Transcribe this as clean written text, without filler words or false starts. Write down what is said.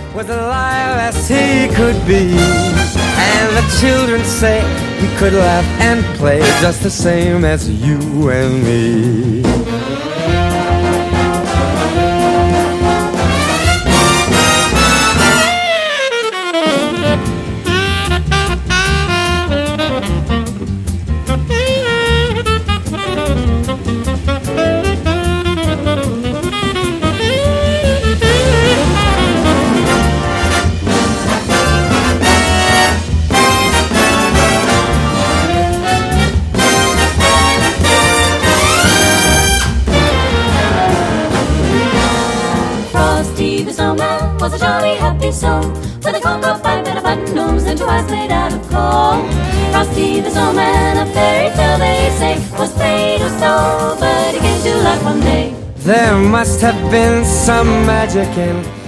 was alive as he could be. And the children say he could laugh and play just the same as you and me. Frosty the Snowman was a jolly happy soul, with a corncob pipe and a button nose and 2 eyes made out of coal. Frosty the Snowman, a fairy tale they say, was made of snow, but he came to life one day. There must have been some magic in